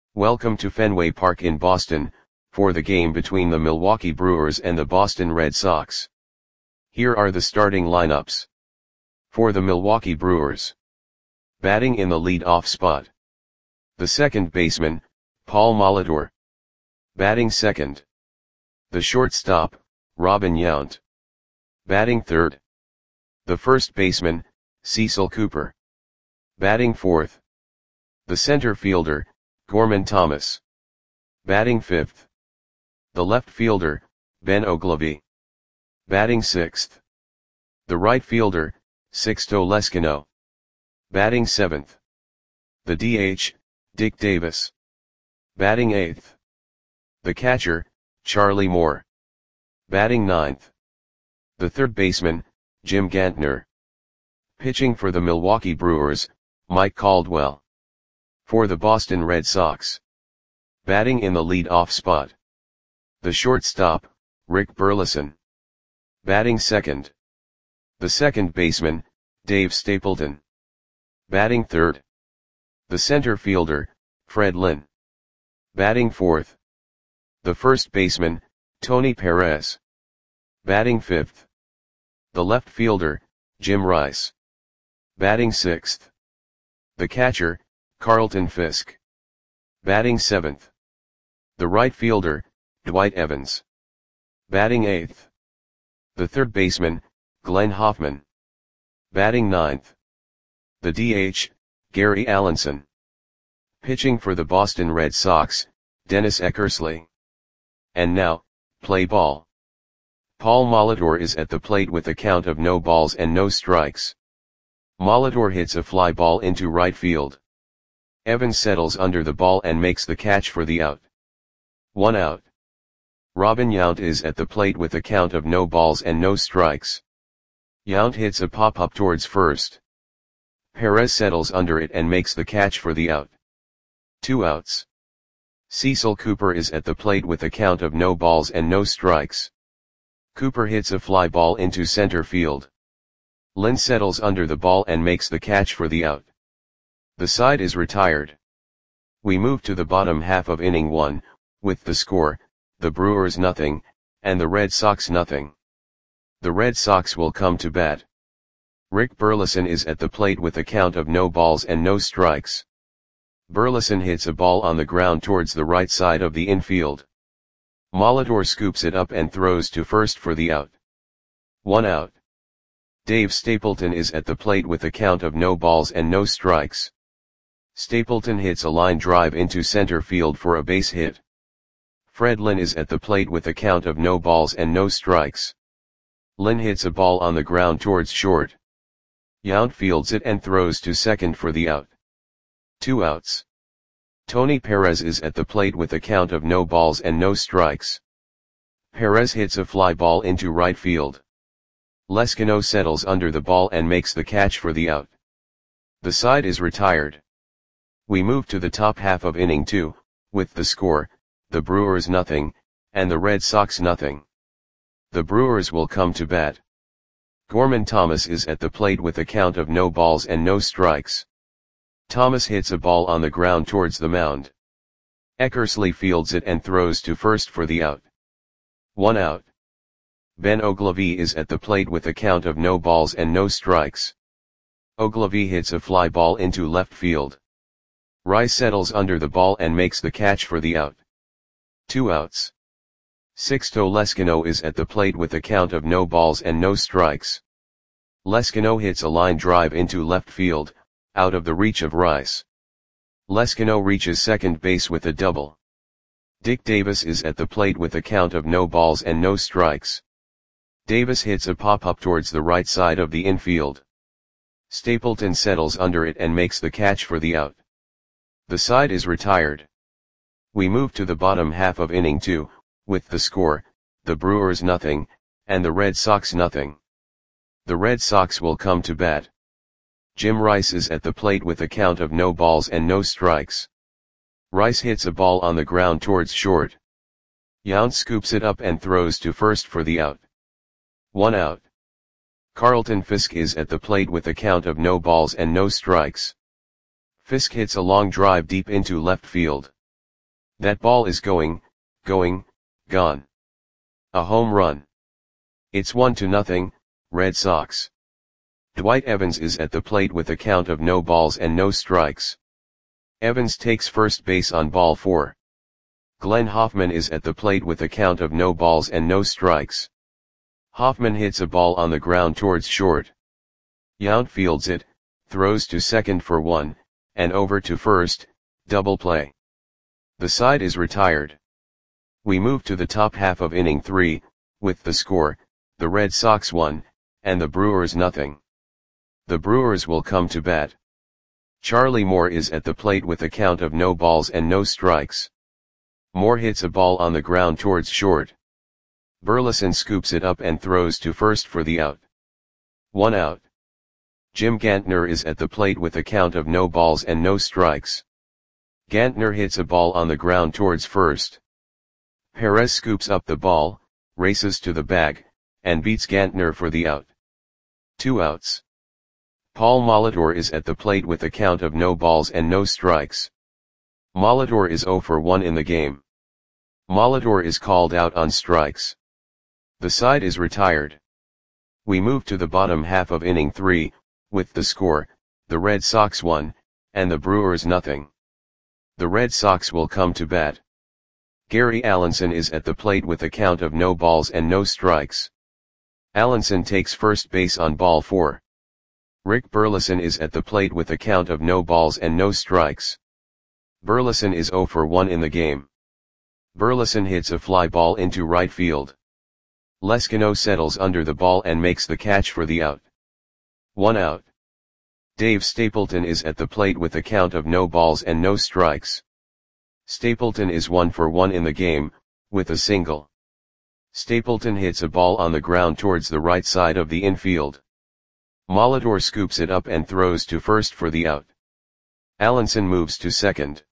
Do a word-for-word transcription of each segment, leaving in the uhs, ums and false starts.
Welcome to Fenway Park in Boston, for the game between the Milwaukee Brewers and the Boston Red Sox. Here are the starting lineups. For the Milwaukee Brewers. Batting in the lead-off spot. The second baseman, Paul Molitor. Batting second. The shortstop, Robin Yount. Batting third. The first baseman, Cecil Cooper. Batting fourth. The center fielder, Gorman Thomas. Batting fifth. The left fielder, Ben Oglivie. Batting sixth. The right fielder, Sixto Leskino. Batting seventh. The D H, Dick Davis. Batting eighth. The catcher, Charlie Moore. Batting ninth. The third baseman, Jim Gantner. Pitching for the Milwaukee Brewers, Mike Caldwell. For the Boston Red Sox. Batting in the lead-off spot. The shortstop, Rick Burleson. Batting second. The second baseman, Dave Stapleton. Batting third. The center fielder, Fred Lynn. Batting fourth. The first baseman, Tony Perez. Batting fifth. The left fielder, Jim Rice. Batting sixth. The catcher, Carlton Fisk. Batting seventh. The right fielder, Dwight Evans. Batting eighth. The third baseman, Glenn Hoffman. Batting ninth. The D H, Gary Allenson. Pitching for the Boston Red Sox, Dennis Eckersley. And now, play ball. Paul Molitor is at the plate with a count of no balls and no strikes. Molitor hits a fly ball into right field. Evans settles under the ball and makes the catch for the out. One out. Robin Yount is at the plate with a count of no balls and no strikes. Yount hits a pop-up towards first. Perez settles under it and makes the catch for the out. Two outs. Cecil Cooper is at the plate with a count of no balls and no strikes. Cooper hits a fly ball into center field. Lynn settles under the ball and makes the catch for the out. The side is retired. We move to the bottom half of inning one, with the score, the Brewers nothing, and the Red Sox nothing. The Red Sox will come to bat. Rick Burleson is at the plate with a count of no balls and no strikes. Burleson hits a ball on the ground towards the right side of the infield. Molitor scoops it up and throws to first for the out. One out. Dave Stapleton is at the plate with a count of no balls and no strikes. Stapleton hits a line drive into center field for a base hit. Fred Lynn is at the plate with a count of no balls and no strikes. Lynn hits a ball on the ground towards short. Yount fields it and throws to second for the out. Two outs. Tony Perez is at the plate with a count of no balls and no strikes. Perez hits a fly ball into right field. Leskino settles under the ball and makes the catch for the out. The side is retired. We move to the top half of inning two, with the score, the Brewers nothing, and the Red Sox nothing. The Brewers will come to bat. Gorman Thomas is at the plate with a count of no balls and no strikes. Thomas hits a ball on the ground towards the mound. Eckersley fields it and throws to first for the out. One out. Ben Oglivie is at the plate with a count of no balls and no strikes. Oglivie hits a fly ball into left field. Rice settles under the ball and makes the catch for the out. Two outs. Sixto Leskino is at the plate with a count of no balls and no strikes. Leskino hits a line drive into left field, out of the reach of Rice. Leskino reaches second base with a double. Dick Davis is at the plate with a count of no balls and no strikes. Davis hits a pop-up towards the right side of the infield. Stapleton settles under it and makes the catch for the out. The side is retired. We move to the bottom half of inning two, with the score, the Brewers nothing, and the Red Sox nothing. The Red Sox will come to bat. Jim Rice is at the plate with a count of no balls and no strikes. Rice hits a ball on the ground towards short. Yount scoops it up and throws to first for the out. One out. Carlton Fisk is at the plate with a count of no balls and no strikes. Fisk hits a long drive deep into left field. That ball is going, going, gone. A home run. It's one to nothing, Red Sox. Dwight Evans is at the plate with a count of no balls and no strikes. Evans takes first base on ball four. Glenn Hoffman is at the plate with a count of no balls and no strikes. Hoffman hits a ball on the ground towards short. Yount fields it, throws to second for one, and over to first, double play. The side is retired. We move to the top half of inning three, with the score, the Red Sox one, and the Brewers nothing. The Brewers will come to bat. Charlie Moore is at the plate with a count of no balls and no strikes. Moore hits a ball on the ground towards short. Burleson scoops it up and throws to first for the out. One out. Jim Gantner is at the plate with a count of no balls and no strikes. Gantner hits a ball on the ground towards first. Perez scoops up the ball, races to the bag, and beats Gantner for the out. Two outs. Paul Molitor is at the plate with a count of no balls and no strikes. Molitor is zero for one in the game. Molitor is called out on strikes. The side is retired. We move to the bottom half of inning three, with the score, the Red Sox one, and the Brewers nothing. The Red Sox will come to bat. Gary Allenson is at the plate with a count of no balls and no strikes. Allenson takes first base on ball four. Rick Burleson is at the plate with a count of no balls and no strikes. Burleson is zero for one in the game. Burleson hits a fly ball into right field. Leskino settles under the ball and makes the catch for the out. One out. Dave Stapleton is at the plate with a count of no balls and no strikes. Stapleton is one for one in the game, with a single. Stapleton hits a ball on the ground towards the right side of the infield. Molitor scoops it up and throws to first for the out. Allenson moves to second.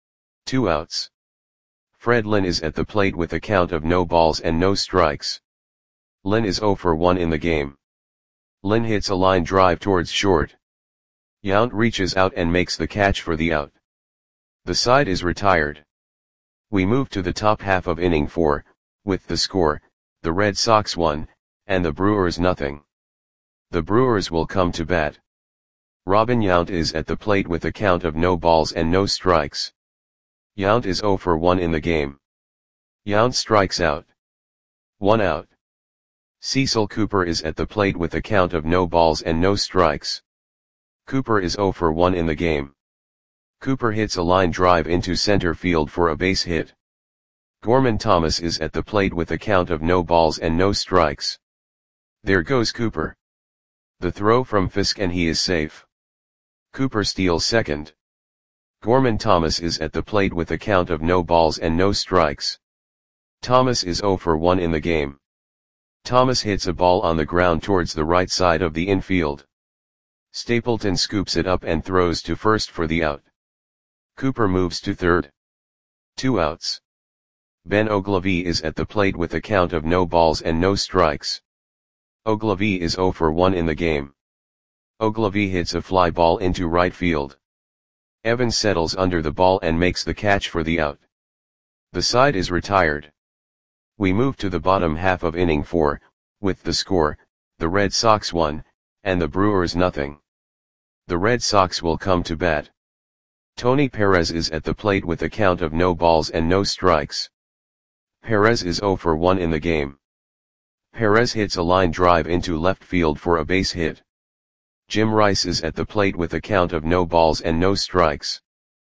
Two outs. Fred Lynn is at the plate with a count of no balls and no strikes. Lynn is zero for one in the game. Lynn hits a line drive towards short. Yount reaches out and makes the catch for the out. The side is retired. We move to the top half of inning four, with the score, the Red Sox one, and the Brewers nothing. The Brewers will come to bat. Robin Yount is at the plate with a count of no balls and no strikes. Yount is zero for one in the game. Yount strikes out. One out. Cecil Cooper is at the plate with a count of no balls and no strikes. Cooper is zero for one in the game. Cooper hits a line drive into center field for a base hit. Gorman Thomas is at the plate with a count of no balls and no strikes. There goes Cooper. The throw from Fisk and he is safe. Cooper steals second. Gorman Thomas is at the plate with a count of no balls and no strikes. Thomas is zero for one in the game. Thomas hits a ball on the ground towards the right side of the infield. Stapleton scoops it up and throws to first for the out. Cooper moves to third. Two outs. Ben Ogilvie is at the plate with a count of no balls and no strikes. Ogilvie is zero for one in the game. Ogilvie hits a fly ball into right field. Evans settles under the ball and makes the catch for the out. The side is retired. We move to the bottom half of inning four, with the score, the Red Sox one, and the Brewers nothing. The Red Sox will come to bat. Tony Perez is at the plate with a count of no balls and no strikes. Perez is zero for one in the game. Perez hits a line drive into left field for a base hit. Jim Rice is at the plate with a count of no balls and no strikes.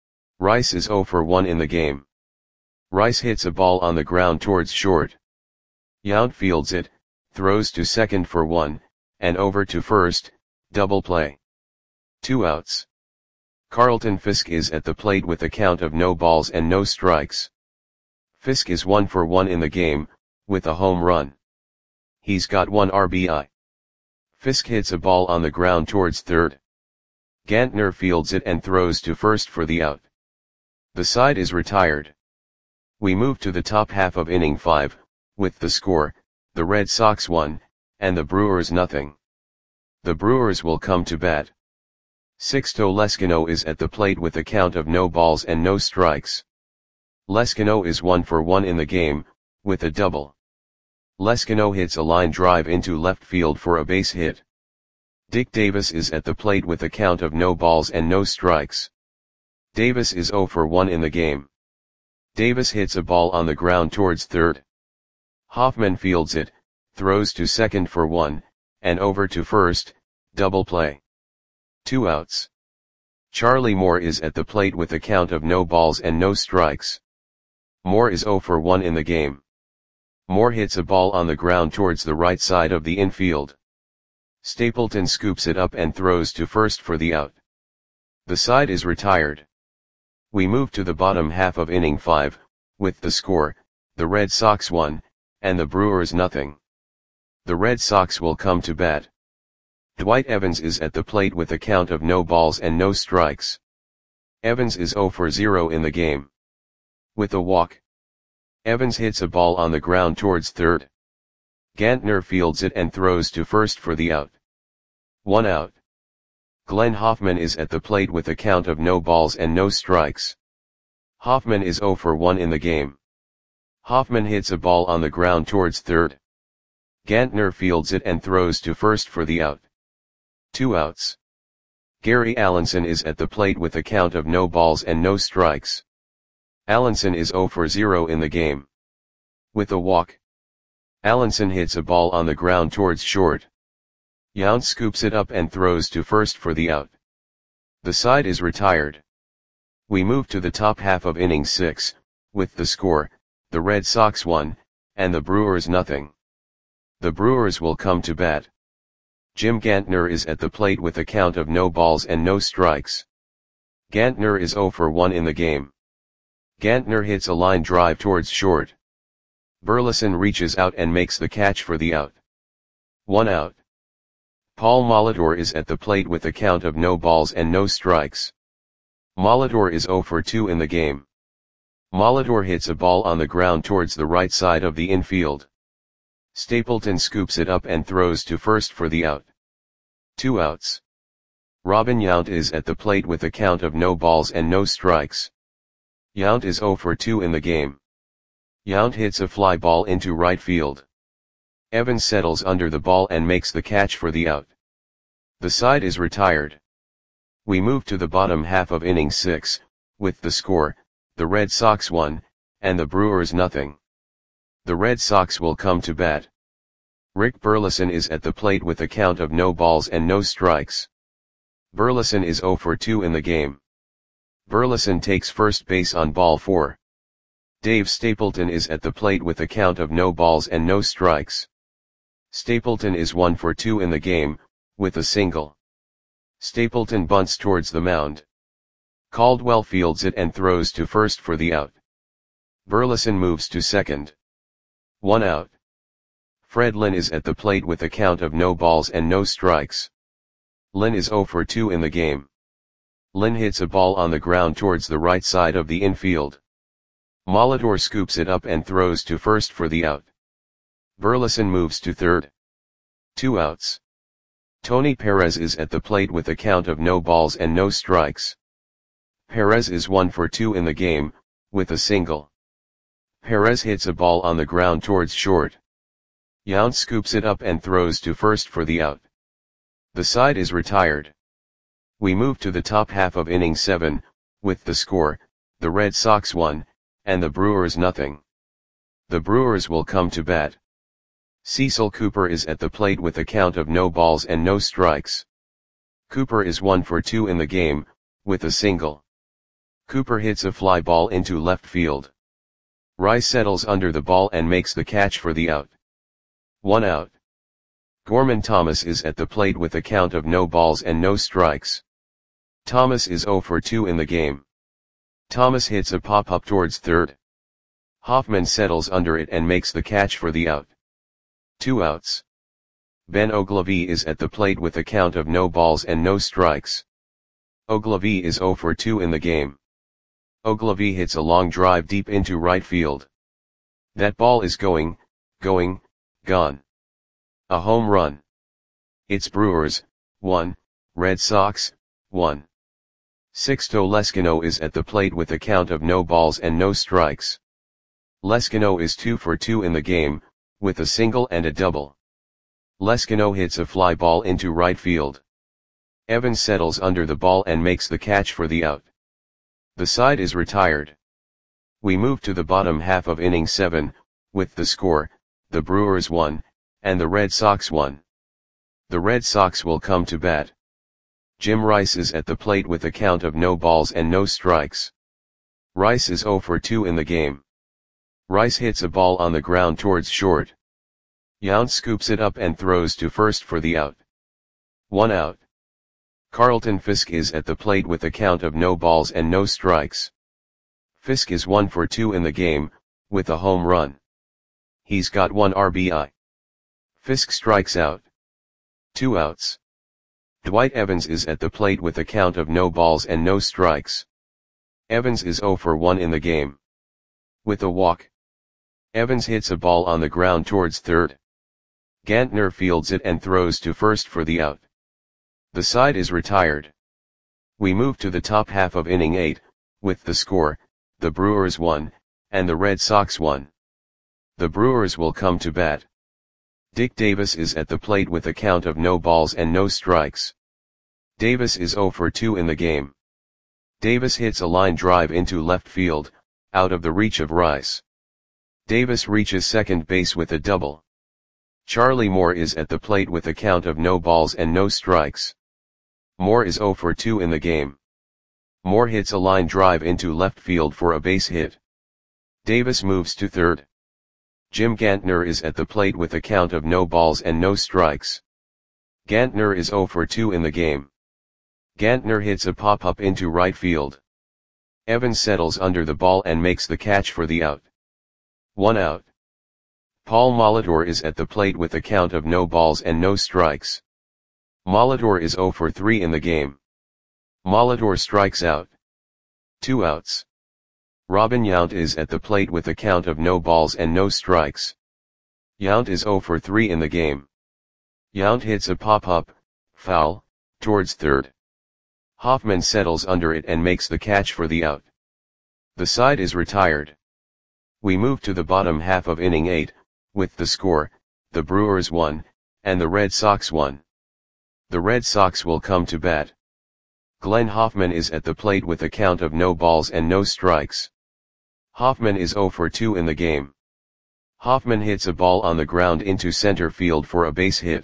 Rice is zero for one in the game. Rice hits a ball on the ground towards short. Yount fields it, throws to second for one, and over to first, double play. Two outs. Carlton Fisk is at the plate with a count of no balls and no strikes. Fisk is one for one in the game, with a home run. He's got one R B I. Fisk hits a ball on the ground towards third. Gantner fields it and throws to first for the out. The side is retired. We move to the top half of inning five, with the score, the Red Sox one, and the Brewers nothing. The Brewers will come to bat. Sixto Leskino is at the plate with a count of no balls and no strikes. Leskino is one for one in the game, with a double. Leskino hits a line drive into left field for a base hit. Dick Davis is at the plate with a count of no balls and no strikes. Davis is zero for one in the game. Davis hits a ball on the ground towards third. Hoffman fields it, throws to second for one, and over to first, double play. Two outs. Charlie Moore is at the plate with a count of no balls and no strikes. Moore is zero for one in the game. Moore hits a ball on the ground towards the right side of the infield. Stapleton scoops it up and throws to first for the out. The side is retired. We move to the bottom half of inning five, with the score, the Red Sox one, and the Brewers nothing. The Red Sox will come to bat. Dwight Evans is at the plate with a count of no balls and no strikes. Evans is zero for zero in the game. With a walk. Evans hits a ball on the ground towards third. Gantner fields it and throws to first for the out. One out. Glenn Hoffman is at the plate with a count of no balls and no strikes. Hoffman is zero for one in the game. Hoffman hits a ball on the ground towards third. Gantner fields it and throws to first for the out. Two outs. Gary Allenson is at the plate with a count of no balls and no strikes. Allenson is zero for zero in the game. With a walk. Allenson hits a ball on the ground towards short. Yount scoops it up and throws to first for the out. The side is retired. We move to the top half of inning six, with the score, the Red Sox one, and the Brewers nothing. The Brewers will come to bat. Jim Gantner is at the plate with a count of no balls and no strikes. Gantner is zero for one in the game. Gantner hits a line drive towards short. Burleson reaches out and makes the catch for the out. One out. Paul Molitor is at the plate with a count of no balls and no strikes. Molitor is zero for two in the game. Molitor hits a ball on the ground towards the right side of the infield. Stapleton scoops it up and throws to first for the out. Two outs. Robin Yount is at the plate with a count of no balls and no strikes. Yount is zero for two in the game. Yount hits a fly ball into right field. Evans settles under the ball and makes the catch for the out. The side is retired. We move to the bottom half of inning six, with the score, the Red Sox one, and the Brewers nothing. The Red Sox will come to bat. Rick Burleson is at the plate with a count of no balls and no strikes. Burleson is zero for two in the game. Burleson takes first base on ball four. Dave Stapleton is at the plate with a count of no balls and no strikes. Stapleton is one for two in the game, with a single. Stapleton bunts towards the mound. Caldwell fields it and throws to first for the out. Burleson moves to second. One out. Fred Lynn is at the plate with a count of no balls and no strikes. Lynn is zero for two in the game. Lynn hits a ball on the ground towards the right side of the infield. Molitor scoops it up and throws to first for the out. Burleson moves to third. Two outs. Tony Perez is at the plate with a count of no balls and no strikes. Perez is one for two in the game, with a single. Perez hits a ball on the ground towards short. Yount scoops it up and throws to first for the out. The side is retired. We move to the top half of inning seven, with the score, the Red Sox one, and the Brewers nothing. The Brewers will come to bat. Cecil Cooper is at the plate with a count of no balls and no strikes. Cooper is one for two in the game, with a single. Cooper hits a fly ball into left field. Rice settles under the ball and makes the catch for the out. One out. Gorman Thomas is at the plate with a count of no balls and no strikes. Thomas is zero for two in the game. Thomas hits a pop-up towards third. Hoffman settles under it and makes the catch for the out. Two outs. Ben Ogilvie is at the plate with a count of no balls and no strikes. Ogilvie is zero for two in the game. Ogilvie hits a long drive deep into right field. That ball is going, going, gone. A home run. It's Brewers, one, Red Sox, one. Sixto Lescano is at the plate with a count of no balls and no strikes. Lescano is two for two in the game, with a single and a double. Lescano hits a fly ball into right field. Evans settles under the ball and makes the catch for the out. The side is retired. We move to the bottom half of inning seven, with the score, the Brewers won, and the Red Sox won. The Red Sox will come to bat. Jim Rice is at the plate with a count of no balls and no strikes. Rice is zero for two in the game. Rice hits a ball on the ground towards short. Yount scoops it up and throws to first for the out. One out. Carlton Fisk is at the plate with a count of no balls and no strikes. Fisk is one for two in the game, with a home run. He's got one R B I. Fisk strikes out. Two outs. Dwight Evans is at the plate with a count of no balls and no strikes. Evans is zero for one in the game. With a walk. Evans hits a ball on the ground towards third. Gantner fields it and throws to first for the out. The side is retired. We move to the top half of inning eight, with the score, the Brewers won, and the Red Sox won. The Brewers will come to bat. Dick Davis is at the plate with a count of no balls and no strikes. Davis is zero for two in the game. Davis hits a line drive into left field, out of the reach of Rice. Davis reaches second base with a double. Charlie Moore is at the plate with a count of no balls and no strikes. Moore is zero for two in the game. Moore hits a line drive into left field for a base hit. Davis moves to third. Jim Gantner is at the plate with a count of no balls and no strikes. Gantner is zero for two in the game. Gantner hits a pop-up into right field. Evans settles under the ball and makes the catch for the out. One out. Paul Molitor is at the plate with a count of no balls and no strikes. Molitor is zero for three in the game. Molitor strikes out. Two outs. Robin Yount is at the plate with a count of no balls and no strikes. Yount is zero for three in the game. Yount hits a pop-up, foul, towards third. Hoffman settles under it and makes the catch for the out. The side is retired. We move to the bottom half of inning eight, with the score, the Brewers won, and the Red Sox won. The Red Sox will come to bat. Glenn Hoffman is at the plate with a count of no balls and no strikes. Hoffman is zero for two in the game. Hoffman hits a ball on the ground into center field for a base hit.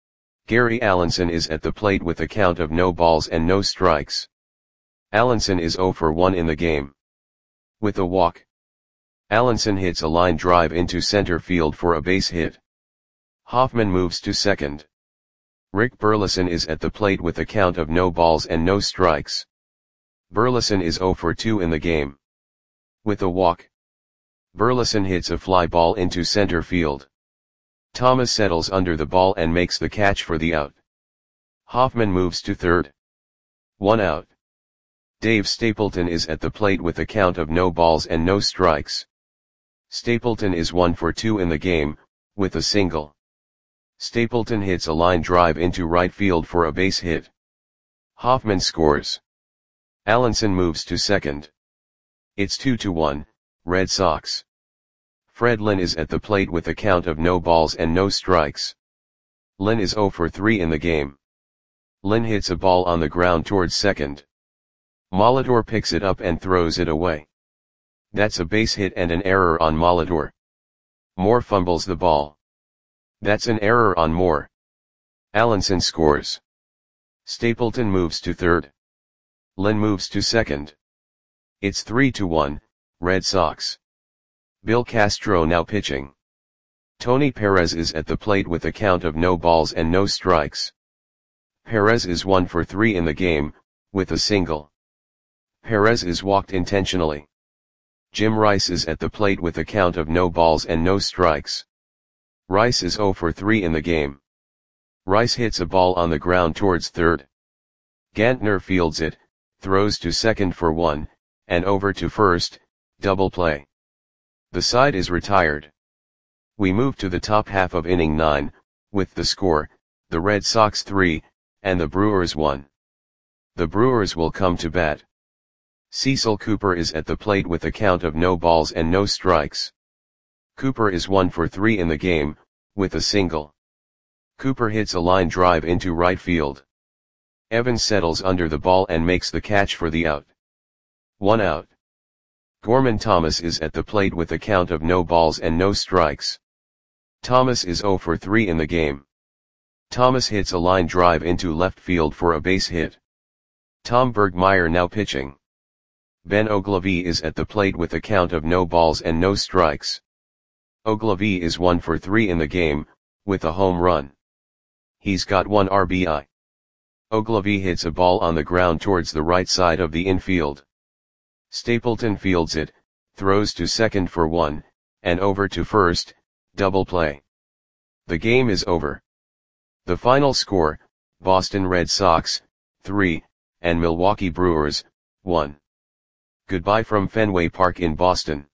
Gary Allenson is at the plate with a count of no balls and no strikes. Allenson is zero for one in the game. With a walk. Allenson hits a line drive into center field for a base hit. Hoffman moves to second. Rick Burleson is at the plate with a count of no balls and no strikes. Burleson is zero for two in the game. With a walk. Burleson hits a fly ball into center field. Thomas settles under the ball and makes the catch for the out. Hoffman moves to third. One out. Dave Stapleton is at the plate with a count of no balls and no strikes. Stapleton is one for two in the game, with a single. Stapleton hits a line drive into right field for a base hit. Hoffman scores. Allenson moves to second. It's two to one, Red Sox. Fred Lynn is at the plate with a count of no balls and no strikes. Lynn is zero for three in the game. Lynn hits a ball on the ground towards second. Molitor picks it up and throws it away. That's a base hit and an error on Molitor. Moore fumbles the ball. That's an error on Moore. Allenson scores. Stapleton moves to third. Lynn moves to second. It's three to one, Red Sox. Bill Castro now pitching. Tony Perez is at the plate with a count of no balls and no strikes. Perez is one for three in the game, with a single. Perez is walked intentionally. Jim Rice is at the plate with a count of no balls and no strikes. Rice is zero for three in the game. Rice hits a ball on the ground towards third. Gantner fields it, throws to second for one, and over to first, double play. The side is retired. We move to the top half of inning nine, with the score, the Red Sox three, and the Brewers one. The Brewers will come to bat. Cecil Cooper is at the plate with a count of no balls and no strikes. Cooper is one for three in the game, with a single. Cooper hits a line drive into right field. Evans settles under the ball and makes the catch for the out. One out. Gorman Thomas is at the plate with a count of no balls and no strikes. Thomas is zero for three in the game. Thomas hits a line drive into left field for a base hit. Tom Bergmeyer now pitching. Ben Ogilvie is at the plate with a count of no balls and no strikes. Ogilvie is one for three in the game, with a home run. He's got one R B I. Ogilvie hits a ball on the ground towards the right side of the infield. Stapleton fields it, throws to second for one, and over to first, double play. The game is over. The final score, Boston Red Sox, three, and Milwaukee Brewers, one. Goodbye from Fenway Park in Boston.